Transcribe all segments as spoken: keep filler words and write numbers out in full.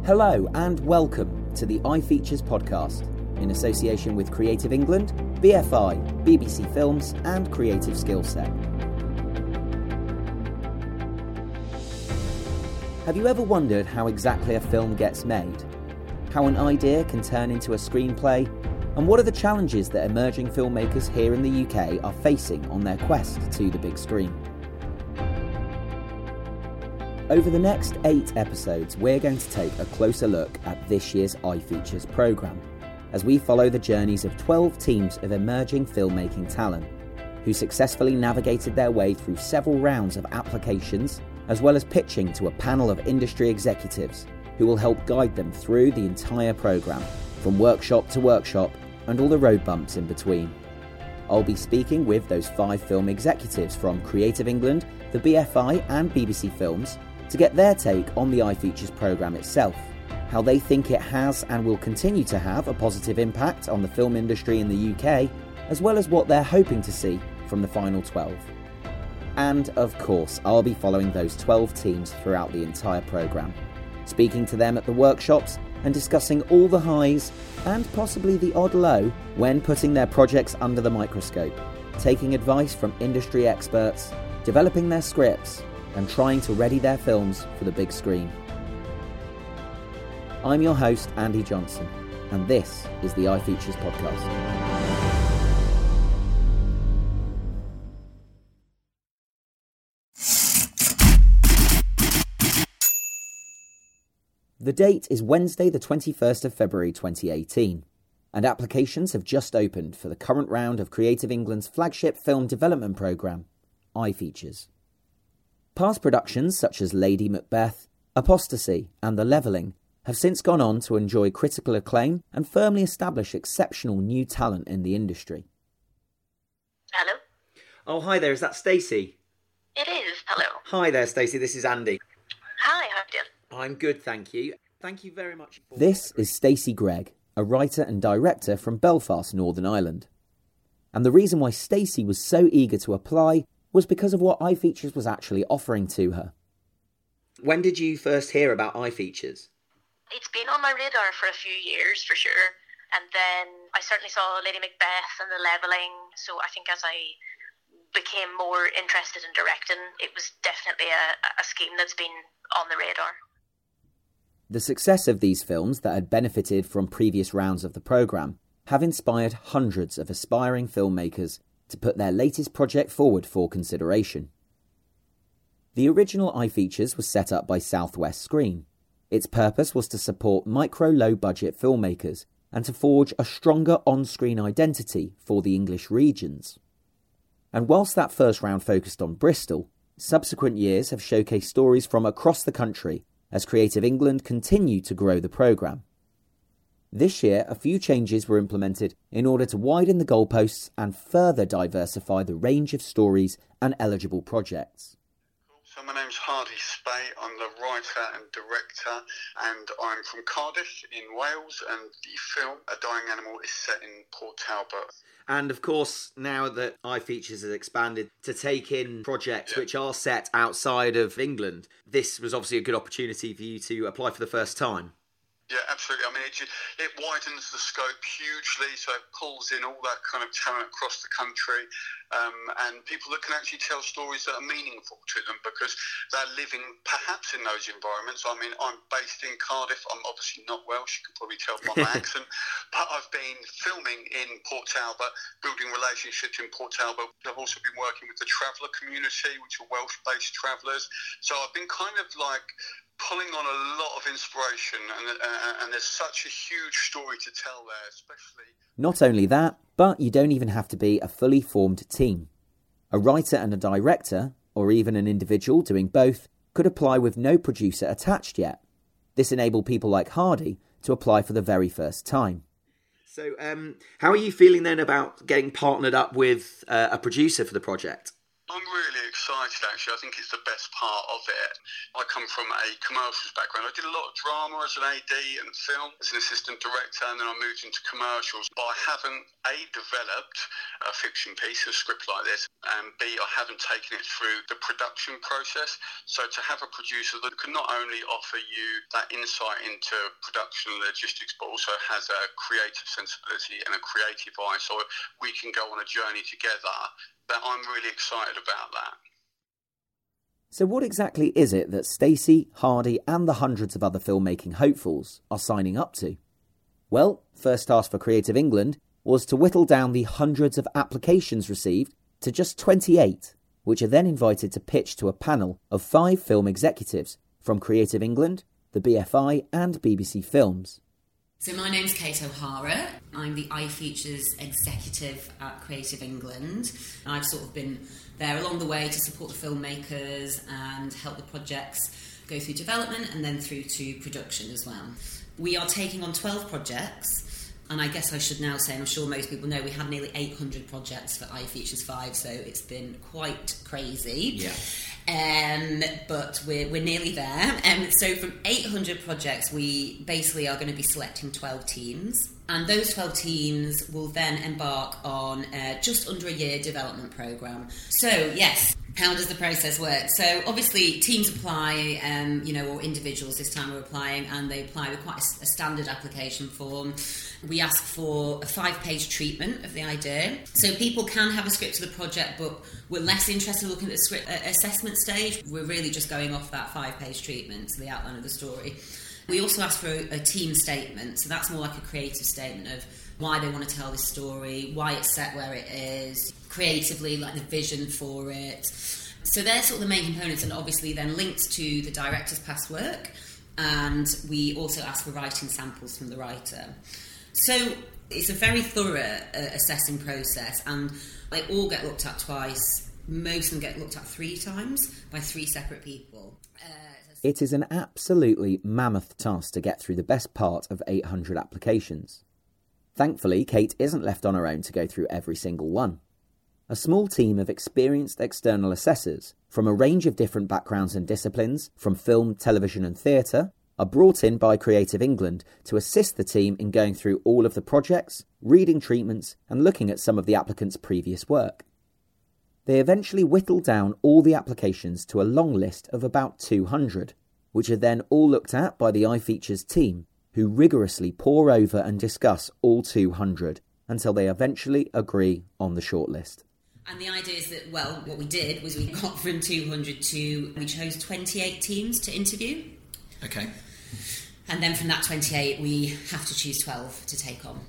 Hello and welcome to the iFeatures podcast, in association with Creative England, B F I, B B C Films and Creative Skillset. Have you ever wondered how exactly a film gets made? How an idea can turn into a screenplay? And what are the challenges that emerging filmmakers here in the U K are facing on their quest to the big screen? Over the next eight episodes, we're going to take a closer look at this year's iFeatures programme, as we follow the journeys of twelve teams of emerging filmmaking talent, who successfully navigated their way through several rounds of applications, as well as pitching to a panel of industry executives, who will help guide them through the entire programme, from workshop to workshop, and all the road bumps in between. I'll be speaking with those five film executives from Creative England, the B F I and B B C Films, to get their take on the iFeatures programme itself, how they think it has and will continue to have a positive impact on the film industry in the U K, as well as what they're hoping to see from the final twelve. And of course, I'll be following those twelve teams throughout the entire programme, speaking to them at the workshops and discussing all the highs and possibly the odd low when putting their projects under the microscope, taking advice from industry experts, developing their scripts, and trying to ready their films for the big screen. I'm your host, Andy Johnson, and this is the iFeatures podcast. The date is Wednesday the twenty-first of February twenty eighteen, and applications have just opened for the current round of Creative England's flagship film development programme, iFeatures. Past productions such as Lady Macbeth, Apostasy and The Levelling have since gone on to enjoy critical acclaim and firmly establish exceptional new talent in the industry. Hello? Oh, hi there, is that Stacey? It is, hello. Hi there, Stacey, this is Andy. Hi, how are you doing? I'm good, thank you. Thank you very much. For... This is Stacey Gregg, a writer and director from Belfast, Northern Ireland. And the reason why Stacey was so eager to apply was because of what iFeatures was actually offering to her. When did you first hear about iFeatures? It's been on my radar for a few years, for sure. And then I certainly saw Lady Macbeth and The Levelling, so I think as I became more interested in directing, it was definitely a, a scheme that's been on the radar. The success of these films that had benefited from previous rounds of the programme have inspired hundreds of aspiring filmmakers to put their latest project forward for consideration. The original iFeatures was set up by Southwest Screen. Its purpose was to support micro low-budget filmmakers and to forge a stronger on-screen identity for the English regions. And whilst that first round focused on Bristol, subsequent years have showcased stories from across the country as Creative England continued to grow the programme. This year, a few changes were implemented in order to widen the goalposts and further diversify the range of stories and eligible projects. So my name's Hardy Spey, I'm the writer and director, and I'm from Cardiff in Wales, and the film A Dying Animal is set in Port Talbot. And of course, now that iFeatures has expanded to take in projects yeah. which are set outside of England, this was obviously a good opportunity for you to apply for the first time. Yeah, absolutely. I mean, it, just, it widens the scope hugely, so it pulls in all that kind of talent across the country, um, and people that can actually tell stories that are meaningful to them because they're living perhaps in those environments. I mean, I'm based in Cardiff. I'm obviously not Welsh, you can probably tell by my accent, but I've been filming in Port Talbot, building relationships in Port Talbot. I've also been working with the traveller community, which are Welsh-based travellers. So I've been kind of like pulling on a lot of inspiration, and, uh, and there's such a huge story to tell there, especially... Not only that, but you don't even have to be a fully formed team. A writer and a director, or even an individual doing both, could apply with no producer attached yet. This enabled people like Hardy to apply for the very first time. So, um, how are you feeling then about getting partnered up with uh, a producer for the project? I'm really excited, actually. I think it's the best part of it. I come from a commercials background. I did a lot of drama as an A D and film as an assistant director, and then I moved into commercials. But I haven't, A, developed a fiction piece, a script like this, and B, I haven't taken it through the production process. So to have a producer that can not only offer you that insight into production and logistics, but also has a creative sensibility and a creative eye, so we can go on a journey together, that I'm really excited about that. So what exactly is it that Stacey, Hardy and the hundreds of other filmmaking hopefuls are signing up to? Well, first task for Creative England was to whittle down the hundreds of applications received to just twenty-eight, which are then invited to pitch to a panel of five film executives from Creative England, the B F I and B B C Films. So my name's Kate O'Hara. I'm the iFeatures executive at Creative England. I've sort of been there along the way to support the filmmakers and help the projects go through development and then through to production as well. We are taking on twelve projects, and I guess I should now say, and I'm sure most people know, we had nearly eight hundred projects for iFeatures five, so it's been quite crazy. Yeah. Um, but we're, we're nearly there. Um, so from eight hundred projects, we basically are going to be selecting twelve teams. And those twelve teams will then embark on uh, just under a year development programme. So, yes, how does the process work? So, obviously, teams apply, um, you know, or individuals this time are applying, and they apply with quite a, a standard application form. We ask for a five-page treatment of the idea. So people can have a script of the project, but we're less interested in looking at the script uh, assessment stage. We're really just going off that five-page treatment, so the outline of the story. We also ask for a, a team statement, so that's more like a creative statement of why they want to tell this story, why it's set where it is, creatively, like the vision for it. So they're sort of the main components, and obviously then linked to the director's past work, and we also ask for writing samples from the writer. So it's a very thorough uh, assessing process, and they all get looked at twice. Most of them get looked at three times by three separate people. Uh, it is an absolutely mammoth task to get through the best part of eight hundred applications. Thankfully, Kate isn't left on her own to go through every single one. A small team of experienced external assessors from a range of different backgrounds and disciplines, from film, television and theatre, are brought in by Creative England to assist the team in going through all of the projects, reading treatments and looking at some of the applicants' previous work. They eventually whittle down all the applications to a long list of about two hundred, which are then all looked at by the iFeatures team, who rigorously pore over and discuss all two hundred until they eventually agree on the shortlist. And the idea is that, well, what we did was we got from two hundred to, we chose twenty-eight teams to interview. Okay. And then from that twenty-eight, we have to choose twelve to take on.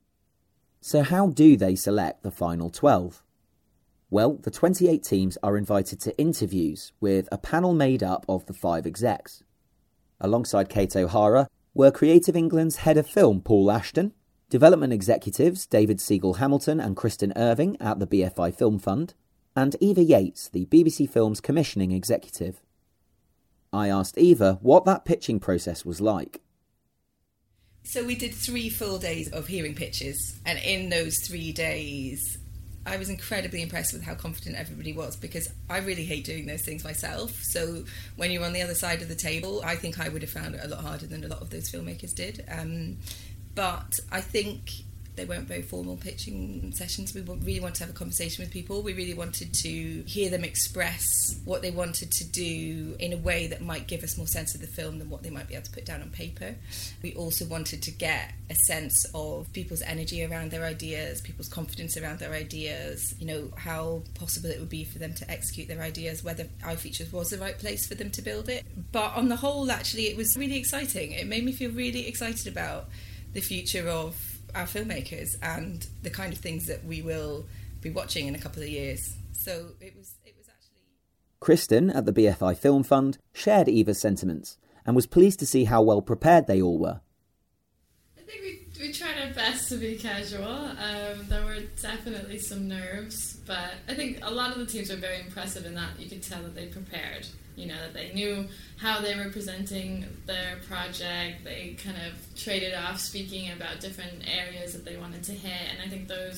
So how do they select the final twelve? Well, the twenty-eight teams are invited to interviews with a panel made up of the five execs. Alongside Kate O'Hara were Creative England's head of film, Paul Ashton, development executives David Siegel-Hamilton and Kristen Irving at the B F I Film Fund, and Eva Yates, the B B C Films commissioning executive. I asked Eva what that pitching process was like. So we did three full days of hearing pitches, and in those three days I was incredibly impressed with how confident everybody was, because I really hate doing those things myself. So when you're on the other side of the table, I think I would have found it a lot harder than a lot of those filmmakers did. Um, but I think they weren't very formal pitching sessions. We really wanted to have a conversation with people. We really wanted to hear them express what they wanted to do in a way that might give us more sense of the film than what they might be able to put down on paper. We also wanted to get a sense of people's energy around their ideas, people's confidence around their ideas, you know, how possible it would be for them to execute their ideas, whether iFeatures was the right place for them to build it. But on the whole, actually, it was really exciting. It made me feel really excited about the future of our filmmakers and the kind of things that we will be watching in a couple of years. So it was it was actually... Kristen at the B F I Film Fund shared Eva's sentiments and was pleased to see how well prepared they all were. I think we, we tried our best to be casual. Um, there were definitely some nerves, but I think a lot of the teams were very impressive in that you could tell that they prepared. You know, that they knew how they were presenting their project. They kind of traded off speaking about different areas that they wanted to hit, and I think those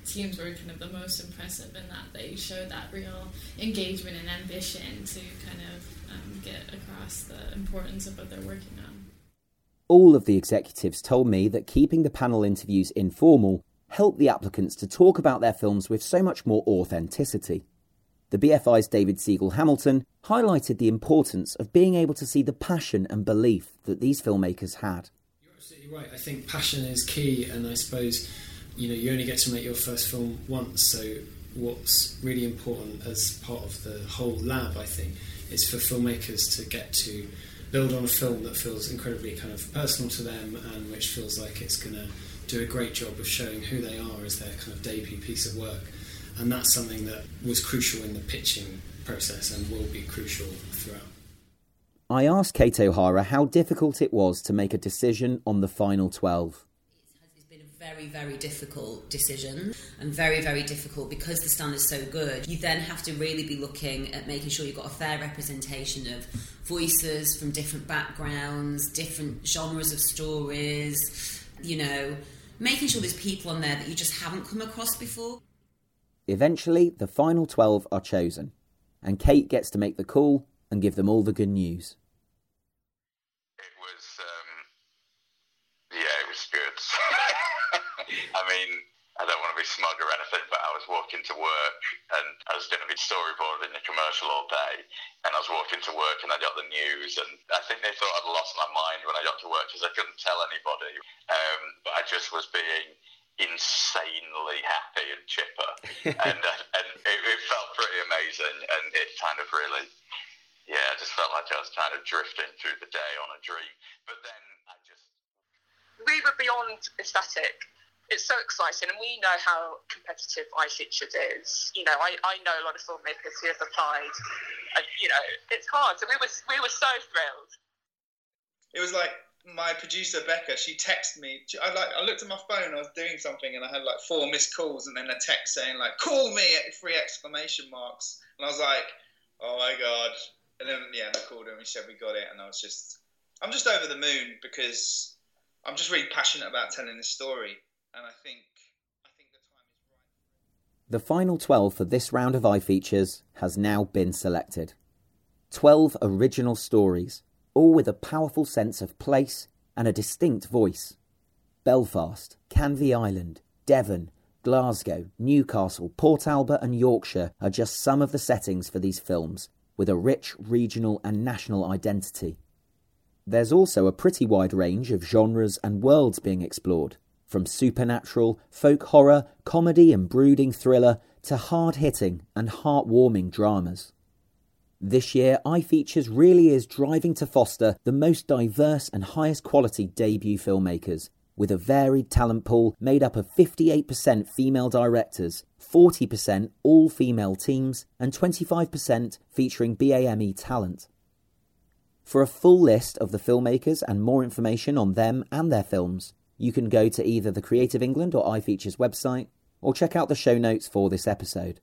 teams were kind of the most impressive in that they showed that real engagement and ambition to kind of um, get across the importance of what they're working on. All of the executives told me that keeping the panel interviews informal helped the applicants to talk about their films with so much more authenticity. The B F I's David Siegel-Hamilton highlighted the importance of being able to see the passion and belief that these filmmakers had. You're absolutely right. I think passion is key, and I suppose, you know, you only get to make your first film once, so what's really important as part of the whole lab, I think, is for filmmakers to get to build on a film that feels incredibly kind of personal to them and which feels like it's going to do a great job of showing who they are as their kind of debut piece of work. And that's something that was crucial in the pitching process and will be crucial throughout. I asked Kate O'Hara how difficult it was to make a decision on the final twelve. It's been a very, very difficult decision, and very, very difficult because the standard's so good. You then have to really be looking at making sure you've got a fair representation of voices from different backgrounds, different genres of stories, you know, making sure there's people on there that you just haven't come across before. Eventually, the final twelve are chosen, and Kate gets to make the call and give them all the good news. It was, um, yeah, it was good. I mean, I don't want to be smug or anything, but I was walking to work, and I was going to be storyboarding a commercial all day, and I was walking to work, and I got the news, and I think they thought I'd lost my mind when I got to work because I couldn't tell anybody, um, but I just was being insanely happy and chipper, and uh, and it, it felt pretty amazing, and it kind of really, yeah, I just felt like I was kind of drifting through the day on a dream. But then I just, we were beyond ecstatic. It's so exciting, and we know how competitive iFeatures is. You know, I, I know a lot of filmmakers who have applied, and, you know, it's hard. So we were we were so thrilled. It was like, my producer Becca, she texted me. I like I looked at my phone, I was doing something, and I had like four missed calls, and then a text saying like, "Call me!" at three exclamation marks, and I was like, "Oh my god!" And then yeah, I called her and we said we got it, and I was just, I'm just over the moon because I'm just really passionate about telling this story, and I think I think the time is right. The final twelve for this round of iFeatures has now been selected. Twelve original stories, all with a powerful sense of place and a distinct voice. Belfast, Canvey Island, Devon, Glasgow, Newcastle, Port Albert and Yorkshire are just some of the settings for these films, with a rich regional and national identity. There's also a pretty wide range of genres and worlds being explored, from supernatural, folk horror, comedy and brooding thriller to hard-hitting and heartwarming dramas. This year, iFeatures really is driving to foster the most diverse and highest quality debut filmmakers, with a varied talent pool made up of fifty-eight percent female directors, forty percent all-female teams, and twenty-five percent featuring B A M E talent. For a full list of the filmmakers and more information on them and their films, you can go to either the Creative England or iFeatures website, or check out the show notes for this episode.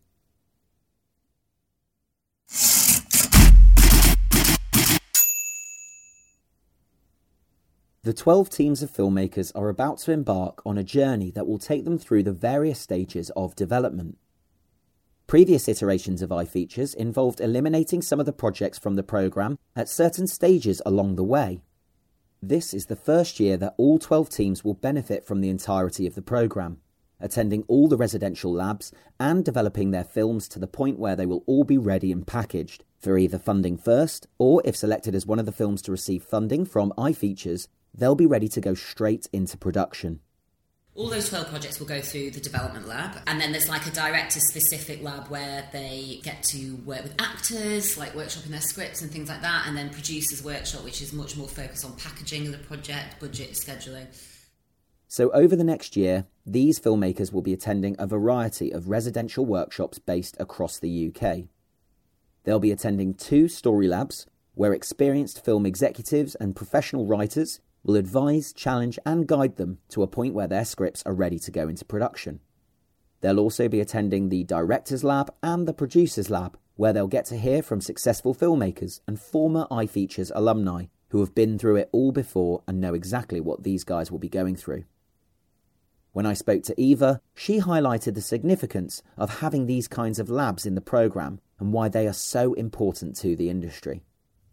The twelve teams of filmmakers are about to embark on a journey that will take them through the various stages of development. Previous iterations of iFeatures involved eliminating some of the projects from the programme at certain stages along the way. This is the first year that all twelve teams will benefit from the entirety of the programme, attending all the residential labs and developing their films to the point where they will all be ready and packaged for either funding first, or if selected as one of the films to receive funding from iFeatures, they'll be ready to go straight into production. All those twelve projects will go through the development lab, and then there's like a director-specific lab where they get to work with actors, like workshopping their scripts and things like that, and then producers workshop, which is much more focused on packaging of the project, budget, scheduling. So over the next year, these filmmakers will be attending a variety of residential workshops based across the U K. They'll be attending two story labs, where experienced film executives and professional writers will advise, challenge and guide them to a point where their scripts are ready to go into production. They'll also be attending the Directors Lab and the Producers Lab, where they'll get to hear from successful filmmakers and former iFeatures alumni who have been through it all before and know exactly what these guys will be going through. When I spoke to Eva, she highlighted the significance of having these kinds of labs in the programme and why they are so important to the industry.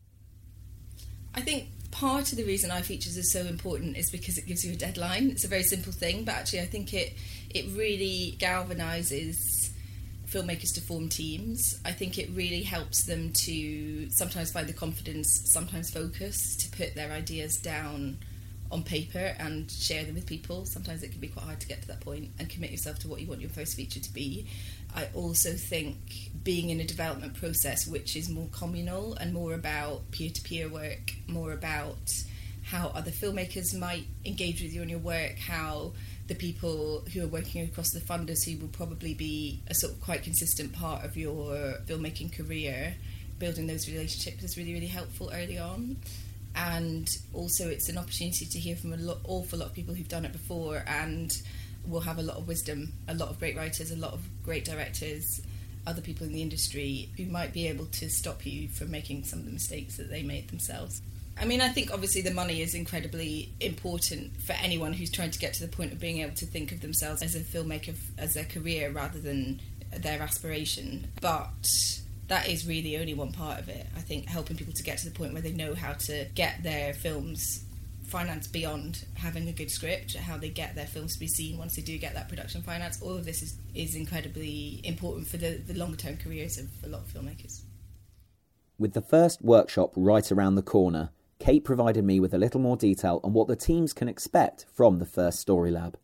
I think part of the reason iFeatures is so important is because it gives you a deadline. It's a very simple thing, but actually I think it it really galvanises filmmakers to form teams. I think it really helps them to sometimes find the confidence, sometimes focus, to put their ideas down on paper and share them with people. Sometimes it can be quite hard to get to that point and commit yourself to what you want your first feature to be. I also think being in a development process which is more communal and more about peer-to-peer work, more about how other filmmakers might engage with you in your work, how the people who are working across the funders, who will probably be a sort of quite consistent part of your filmmaking career, building those relationships is really, really helpful early on. And also it's an opportunity to hear from an lo- awful lot of people who've done it before and will have a lot of wisdom, a lot of great writers, a lot of great directors, other people in the industry who might be able to stop you from making some of the mistakes that they made themselves. I mean, I think obviously the money is incredibly important for anyone who's trying to get to the point of being able to think of themselves as a filmmaker as their career rather than their aspiration. But that is really only one part of it. I think helping people to get to the point where they know how to get their films financed beyond having a good script, how they get their films to be seen once they do get that production finance, all of this is, is incredibly important for the, the long-term careers of a lot of filmmakers. With the first workshop right around the corner, Kate provided me with a little more detail on what the teams can expect from the first Story Lab.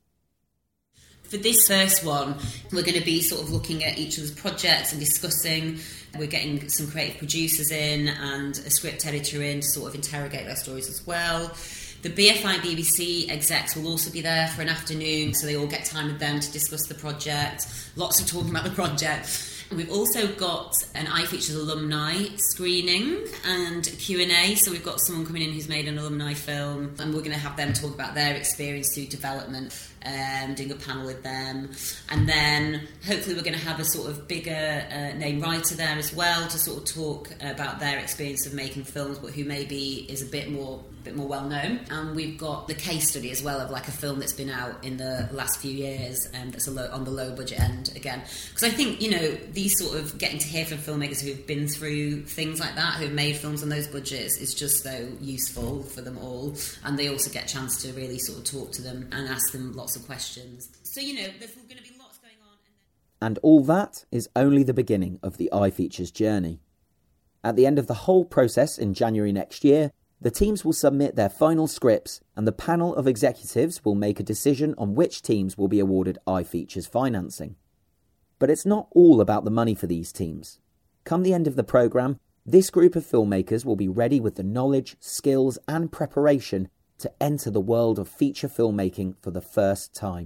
For this first one, we're going to be sort of looking at each other's projects and discussing. We're getting some creative producers in and a script editor in to sort of interrogate their stories as well. The B F I B B C execs will also be there for an afternoon, so they all get time with them to discuss the project. Lots of talking about the project. We've also got an iFeatures alumni screening and Q and A, so we've got someone coming in who's made an alumni film and we're going to have them talk about their experience through development, um, doing a panel with them. And then hopefully we're going to have a sort of bigger uh, name writer there as well to sort of talk about their experience of making films, but who maybe is a bit more bit more well known. And we've got the case study as well of like a film that's been out in the last few years and um, that's a low, on the low budget end again. Because I think, you know, these sort of getting to hear from filmmakers who've been through things like that, who've made films on those budgets, is just so useful for them all. And they also get a chance to really sort of talk to them and ask them lots of questions. So, you know, there's going to be lots going on. And all that is only the beginning of the iFeatures journey. At the end of the whole process in January next year, the teams will submit their final scripts and the panel of executives will make a decision on which teams will be awarded iFeatures financing. But it's not all about the money for these teams. Come the end of the programme, this group of filmmakers will be ready with the knowledge, skills and preparation to enter the world of feature filmmaking for the first time.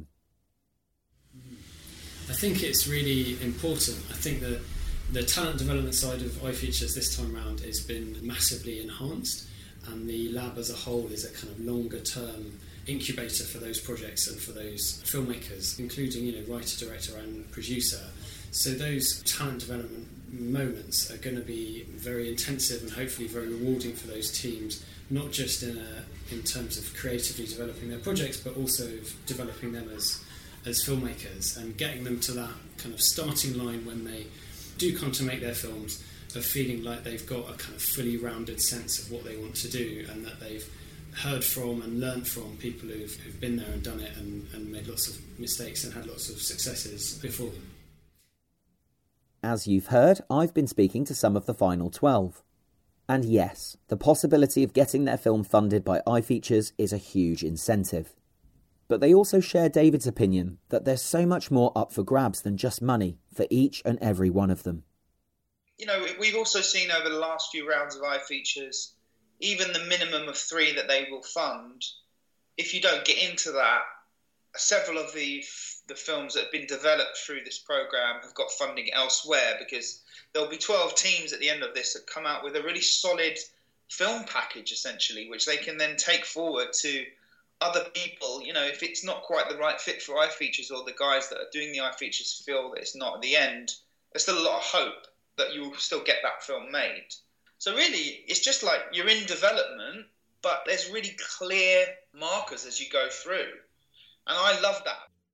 I think it's really important. I think that the talent development side of iFeatures this time round has been massively enhanced, and the lab as a whole is a kind of longer term incubator for those projects and for those filmmakers, including, you know, writer, director and producer. So those talent development moments are going to be very intensive and hopefully very rewarding for those teams, not just in a, in terms of creatively developing their projects, but also developing them as as filmmakers and getting them to that kind of starting line when they do come to make their films, of feeling like they've got a kind of fully rounded sense of what they want to do and that they've heard from and learnt from people who've, who've been there and done it and, and made lots of mistakes and had lots of successes before them. As you've heard, I've been speaking to some of the final twelve. And yes, the possibility of getting their film funded by iFeatures is a huge incentive. But they also share David's opinion that there's so much more up for grabs than just money for each and every one of them. You know, we've also seen over the last few rounds of iFeatures, even the minimum of three that they will fund, if you don't get into that, several of the the films that have been developed through this programme have got funding elsewhere, because there'll be twelve teams at the end of this that come out with a really solid film package, essentially, which they can then take forward to other people. You know, if it's not quite the right fit for iFeatures, or the guys that are doing the iFeatures feel that it's not at the end, there's still a lot of hope that you'll still get that film made. So really, it's just like you're in development, but there's really clear markers as you go through. And I love that.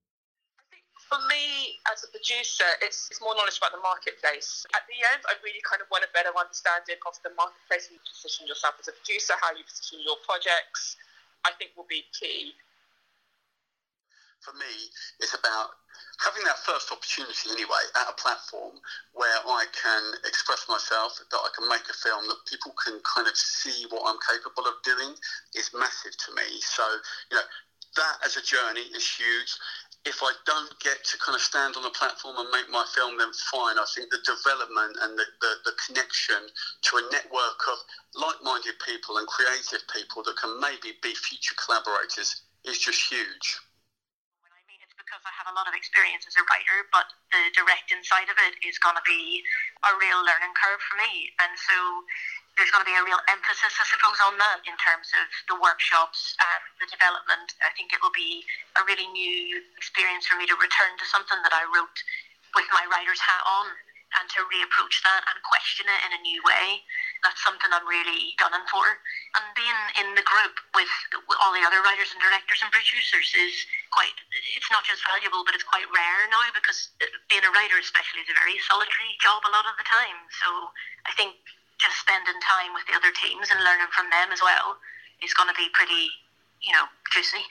For me, as a producer, it's, it's more knowledge about the marketplace. At the end, I really kind of want a better understanding of the marketplace and you position yourself as a producer, how you position your projects, I think will be key. For me, it's about having that first opportunity anyway at a platform where I can express myself, that I can make a film, that people can kind of see what I'm capable of doing is massive to me. So, you know, that as a journey is huge. If I don't get to kind of stand on a platform and make my film, then fine. I think the development and the, the, the connection to a network of like-minded people and creative people that can maybe be future collaborators is just huge. Because I have a lot of experience as a writer, but the directing side of it is going to be a real learning curve for me. And so there's going to be a real emphasis, I suppose, on that in terms of the workshops and the development. I think it will be a really new experience for me to return to something that I wrote with my writer's hat on and to reapproach that and question it in a new way. That's something I'm really gunning for. And being in the group with, with all the other writers and directors and producers is quite, it's not just valuable, but it's quite rare now, because being a writer especially is a very solitary job a lot of the time. So I think just spending time with the other teams and learning from them as well is going to be pretty, you know, juicy.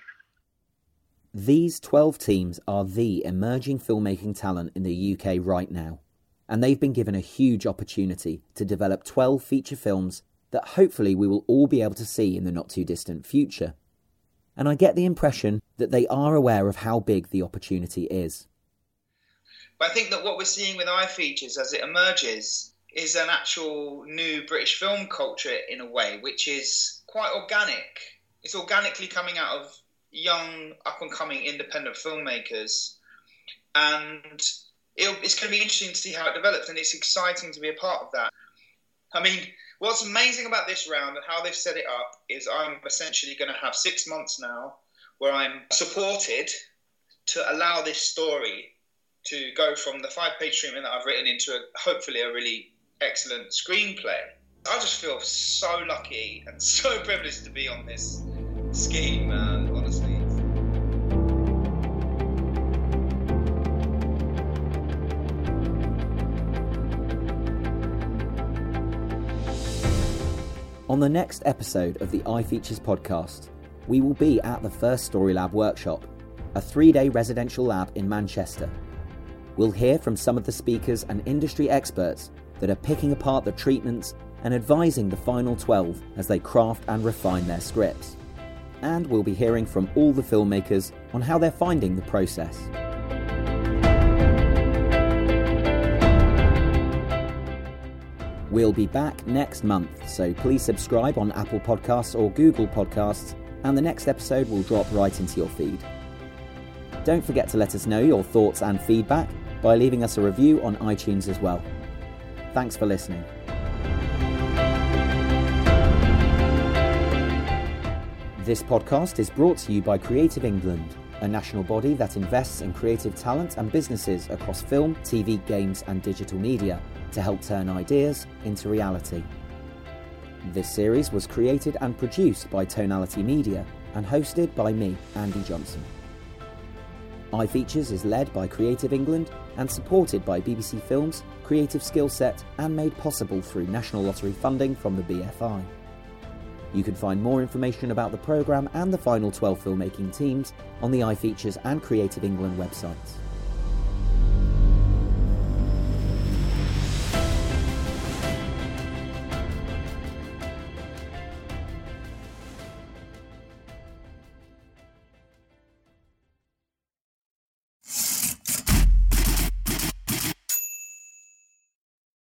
These twelve teams are the emerging filmmaking talent in the U K right now, and they've been given a huge opportunity to develop twelve feature films that hopefully we will all be able to see in the not-too-distant future. And I get the impression that they are aware of how big the opportunity is. But I think that what we're seeing with iFeatures as it emerges is an actual new British film culture in a way, which is quite organic. It's organically coming out of young, up-and-coming independent filmmakers. And it'll, it's going to be interesting to see how it develops, and it's exciting to be a part of that. I mean, what's amazing about this round and how they've set it up is I'm essentially going to have six months now where I'm supported to allow this story to go from the five-page treatment that I've written into a, hopefully a really excellent screenplay. I just feel so lucky and so privileged to be on this scheme, man, honestly. On the next episode of the iFeatures podcast, we will be at the First Story Lab workshop, a three-day residential lab in Manchester. We'll hear from some of the speakers and industry experts that are picking apart the treatments and advising the final twelve as they craft and refine their scripts. And we'll be hearing from all the filmmakers on how they're finding the process. We'll be back next month, so please subscribe on Apple Podcasts or Google Podcasts, and the next episode will drop right into your feed. Don't forget to let us know your thoughts and feedback by leaving us a review on iTunes as well. Thanks for listening. This podcast is brought to you by Creative England, a national body that invests in creative talent and businesses across film, T V, games and digital media to help turn ideas into reality. This series was created and produced by Tonality Media and hosted by me, Andy Johnson. iFeatures is led by Creative England and supported by B B C Films, Creative Skillset, and made possible through National Lottery funding from the B F I. You can find more information about the programme and the final twelve filmmaking teams on the iFeatures and Creative England websites.